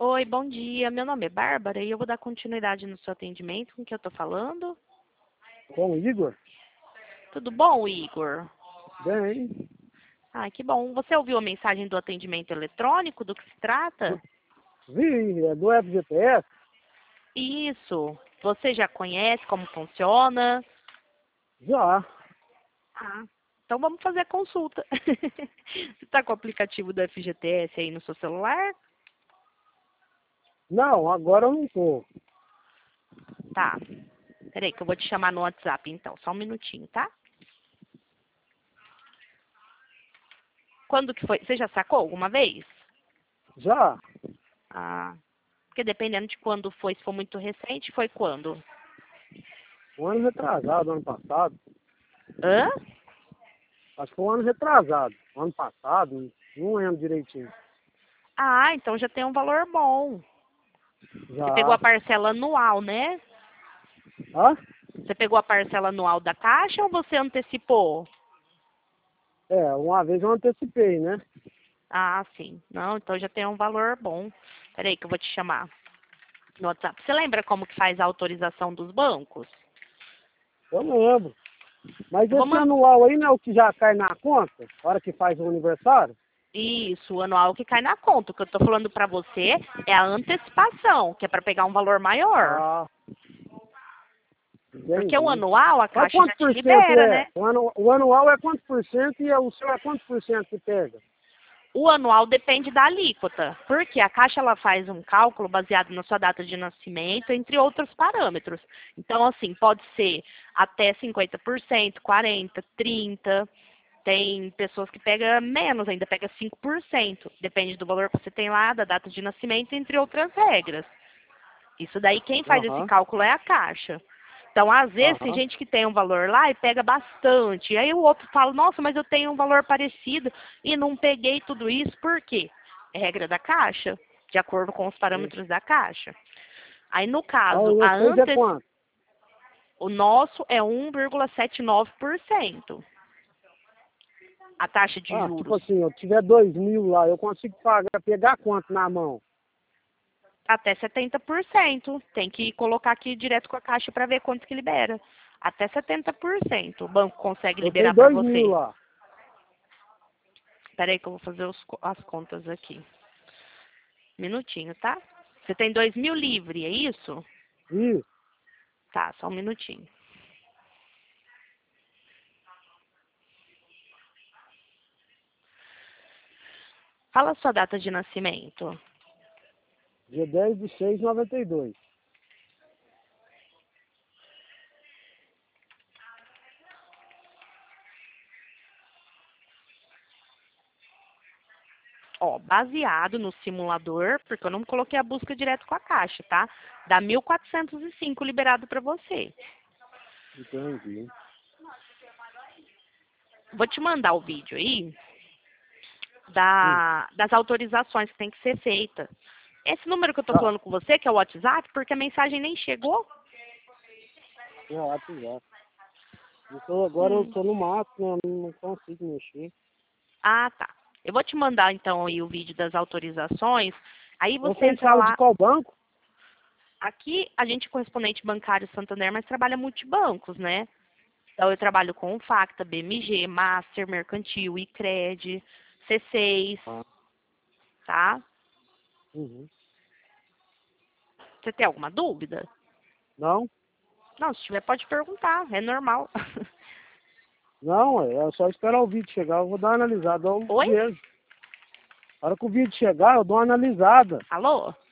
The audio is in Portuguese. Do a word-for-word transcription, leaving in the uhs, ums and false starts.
Oi, bom dia. Meu nome é Bárbara e eu vou dar continuidade no seu atendimento. Com quem eu tô falando? Com o Igor? Tudo bom, Igor? Bem, Ah, que bom. Você ouviu a mensagem do atendimento eletrônico? Do que se trata? vi, é do F G T S? Isso. Você já conhece como funciona? Já. Ah, então vamos fazer a consulta. Você está com o aplicativo do F G T S aí no seu celular? Não, agora eu não tô. Tá. Peraí que eu vou te chamar no WhatsApp então. Só um minutinho, tá? Quando que foi? Você já sacou alguma vez? Já? Ah, porque dependendo de quando foi, se for muito recente, foi quando? Um ano retrasado, ano passado. Hã? Acho que foi um ano retrasado. Ano passado, não lembro direitinho. Ah, então já tem um valor bom. Você pegou a Já. parcela anual, né? Hã? Você pegou a parcela anual da Caixa ou você antecipou? É, uma vez eu antecipei, né? Ah, sim. Não, então já tem um valor bom. Peraí que eu vou te chamar no WhatsApp. Você lembra como que faz a autorização dos bancos? Eu lembro. Mas Eu vou esse mandar. anual aí não é o que já cai na conta? Na hora que faz o aniversário? Isso, o anual que cai na conta. O que eu tô falando pra você é a antecipação, que é pra pegar um valor maior. Ah, Porque o entendi. anual a Mas Caixa já quanto te por cento libera, é? né? O, anu, o anual é quanto por cento e o seu é quanto por cento que pega? O anual depende da alíquota, porque a Caixa ela faz um cálculo baseado na sua data de nascimento, entre outros parâmetros. Então, assim, pode ser até cinquenta por cento, quarenta por cento, trinta por cento. Tem pessoas que pegam menos, ainda pega cinco por cento. Depende do valor que você tem lá, da data de nascimento, entre outras regras. Isso daí, quem faz esse Aham, cálculo é a Caixa. Então, às vezes, tem aham. gente que tem um valor lá e pega bastante. Aí o outro fala, nossa, mas eu tenho um valor parecido e não peguei tudo isso. Por quê? É regra da Caixa, de acordo com os parâmetros da Caixa. Aí, no Aí caso, a vocês é antes, quanto? o nosso é um vírgula setenta e nove por cento. A taxa de Ah, tipo juros. assim, eu tiver dois mil lá, eu consigo pagar, pegar quanto na mão? Até setenta por cento. Tem que colocar aqui direto com a Caixa para ver quanto que libera. Até setenta por cento o banco consegue Eu tenho liberar para dois mil você. lá. Espera aí que eu vou fazer os co- as contas aqui. Minutinho, tá? Você tem dois mil livre, é isso? Isso. Tá, só um minutinho. Fala a sua data de nascimento. Dia dez de seis de noventa e dois. Ó, baseado no simulador, porque eu não coloquei a busca direto com a Caixa, tá? Dá mil quatrocentos e cinco liberado para você. Entendi. Vou te mandar o vídeo aí Hum. da, das autorizações que tem que ser feita. Esse número que eu tô Tá. falando com você, que é o WhatsApp, porque a mensagem nem chegou. É WhatsApp. Então agora eu Hum. tô no mato, né? Eu não consigo mexer. Ah, tá. Eu vou te mandar então aí o vídeo das autorizações. Aí você Vocês entra falam de lá. qual banco? Aqui a gente é correspondente bancário Santander, mas trabalha multibancos, né? Então eu trabalho com o Facta, B M G, Master, Mercantil, Icred, C seis, Ah, tá? uhum. Você tem alguma dúvida? Não? Não, se tiver pode perguntar, é normal. Não, é só esperar o vídeo chegar, eu vou dar uma analisada, eu Oi? vejo. Na hora que o vídeo chegar, eu dou uma analisada. Alô?